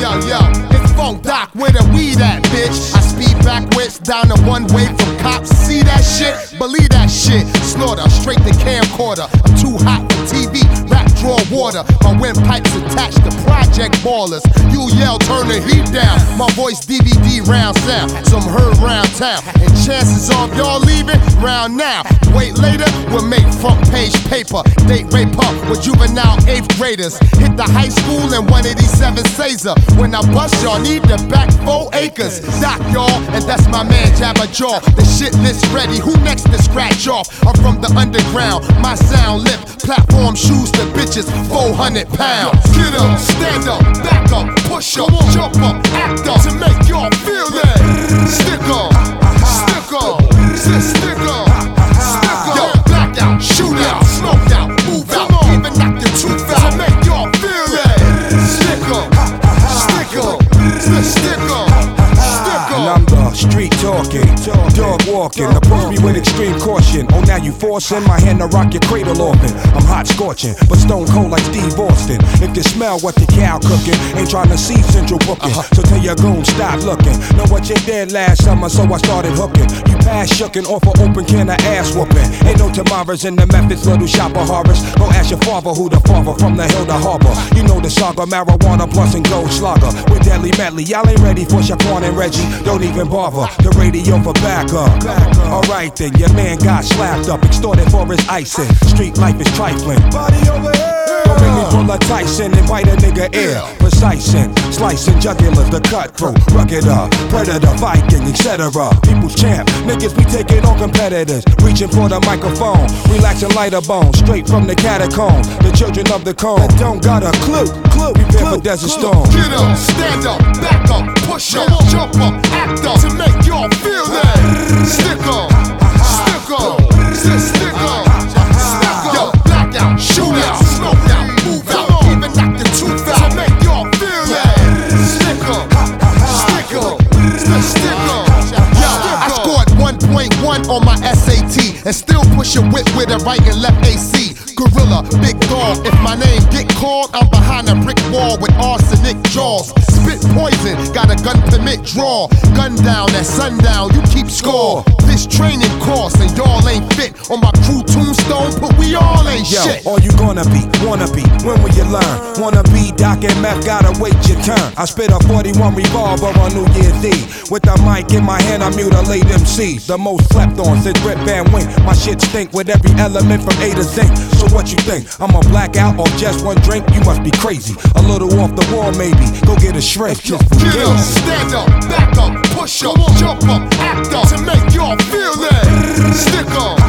It's Funk Doc with a weed at, bitch. I speed backwards down the one way from cops. See that shit? Believe that shit. Slaughter, straight to camcorder. I'm too hot for TV, rap draw water. My windpipes attached to Project Ballers. You yell, turn the heat down. My voice DVD round sound. Some heard round town. And chances of y'all leaving round now. Wait later, we'll make front page paper. Date rape up with juvenile 8th graders. Hit the high school in 187 Caesar. When I bust, y'all need to back 4 acres. Doc, y'all, and that's my man Jabba Jaw. The shit list ready. Who next to scratch off? I'm from the underground. My sound lift. Platform shoes to bitches 400 pounds. Get up, stand up, back up, push up, jump up, act up to make y'all feel that. Stick up, stick up, stick up, stick up. Yo, black out, shoot out, smoke out, move out, even knock your tooth out to make y'all feel that. Stick up, stick up, stick up. And I'm the street talking, dog walking. Approach me with extreme caution. Oh, now you forcing my hand to rock your cradle orphan. I'm hot scorching, but stone cold like Steve Austin. If you smell what the cow cooking, ain't trying to see Central Booking. So tell your goon, stop looking. Know what you did last summer, so I started hooking. You pass shookin' off an open can of ass whooping. Ain't no tomorrows in the methods, little shopper Horace. Go ask your father who the father from the hill to harbor. You know the saga, marijuana plus and gold slugger. With deadly medley, y'all ain't ready for Shaquan and Reggie. Don't even bother, the radio for backup. Alright then, your man got slapped up, extorted for his icing. Street life is trifling. Body over here. Don't make me pull a Tyson and bite a nigga ear. Precising, slicing jugulars, the cutthroat, rugged up, predator, Viking, etc. People's champ, niggas be taking on competitors. Reaching for the microphone, relaxing lighter bones, straight from the catacombs. The children of the cone that don't got a clue. Prepare for Desert Storm. Get up, stand up, back up, push up, jump up, act up to make y'all feel that. Stick up, stick up, stick up, stick up. Yo, black out, shoot out, smoke out, move out, even knock the tooth out to make y'all feel that. Stick up, stick up, stick up. Yo, I scored 1.1 on my SAT and still push a whip with a right and left AC. Gorilla, big dog. If my name get called, I'm behind a brick wall with arsenic jaws. Spit poison, got a gun permit draw. Gun down at sundown, you keep score. This training course and y'all ain't fit. On my crew tombstone, but we all ain't shit. All you gonna be, wanna be, when will you learn? Wanna be Doc and Meth, gotta wait your turn. I spit a 41 revolver on New Year's Eve. With the mic in my hand, I mutilate MCs. The most slept on since Rip Van Wink. My shit stink with every element from A to Z. So what you think? I'm a blackout off just one drink? You must be crazy. A little off the wall maybe. Go get a shrink. Get up, stand up, back up, push up, jump up, act up to make y'all feel that. Stick up,